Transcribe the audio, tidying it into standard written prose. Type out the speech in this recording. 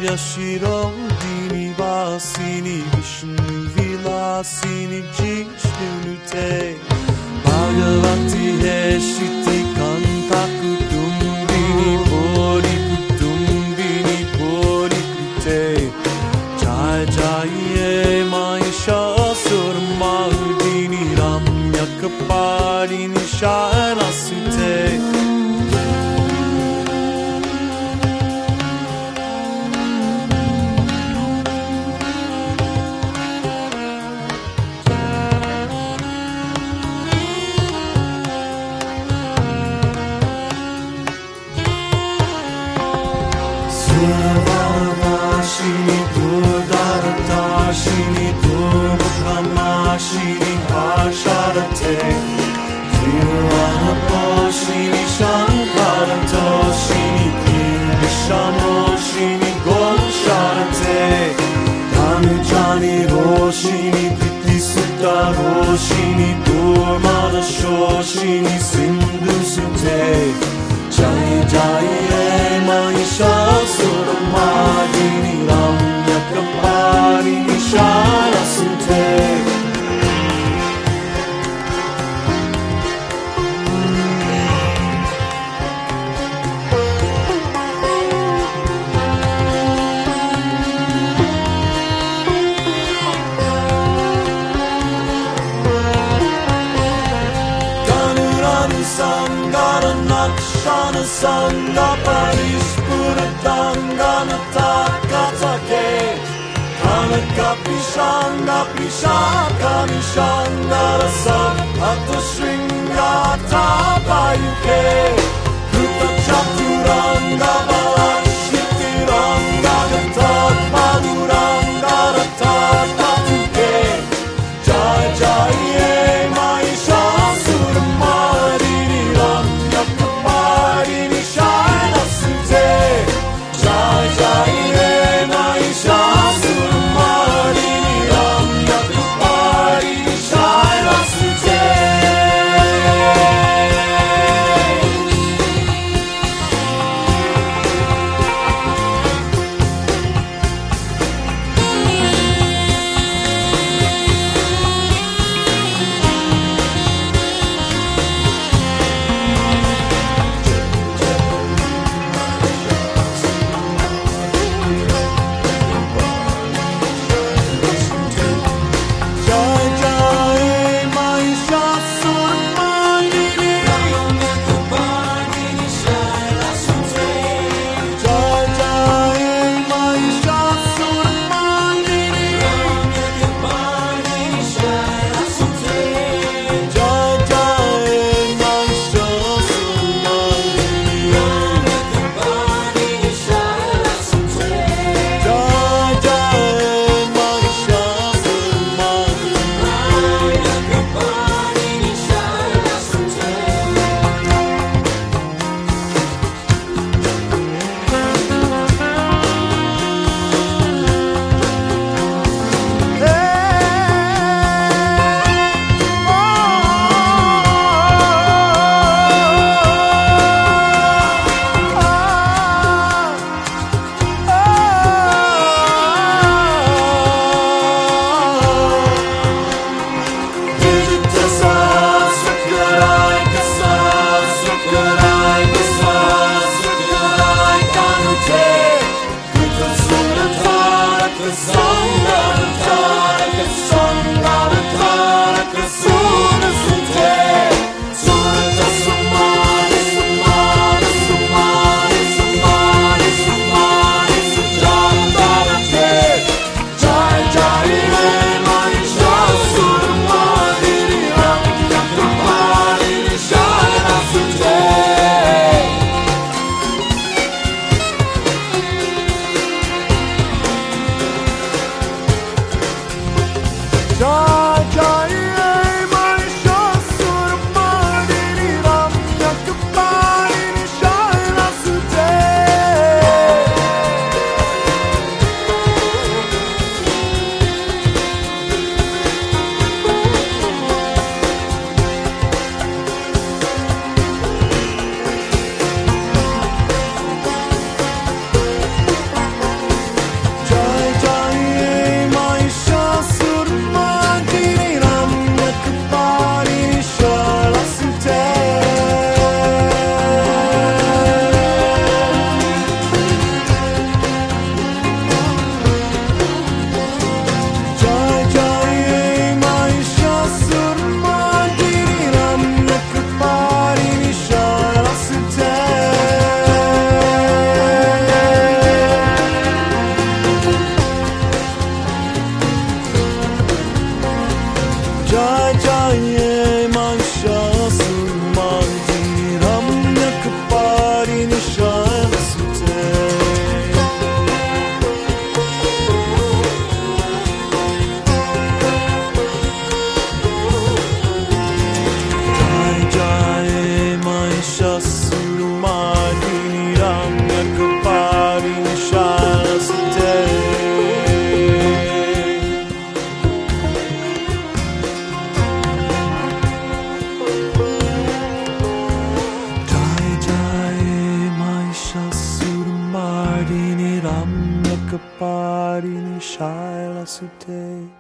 Yashirodi Vasini Vishnu Vilasini Jishnunute Bhagavati Heshiti Kanta Kutumbini Bori Kutumbini Bori Kute Jai Jai Mahishasur Mardini Ramya Kaparini Sharanasute Shini Durdarata Shini Durmukama Shini Hasharate Tiruvanapo Shini Shankarato Shini Kirishamo Shini Gonsharate Tanujani Roshini Pritisutta Roshini Durmana Shoshini Sindhu Sute Jai Jai Mahishasura Madini Ramya Kapari Nishara Sute Kanuranu Sangara Nakshana Sangha Parishpura Dangana Takatake Kanaka Pishanga Pishaka Nishanga Rasa Atta Shringa Tabayuke Kruta Chaturanga Balashyitiranga Gatak Maduranga Ratak Patuke Jai Jai Mahishasura Madini Ramya Kaparini Sharanasute Jai Jai Mahishasura Madini Ramya Kaparini Sharanasute Ardini ram yakapari ni shaila sute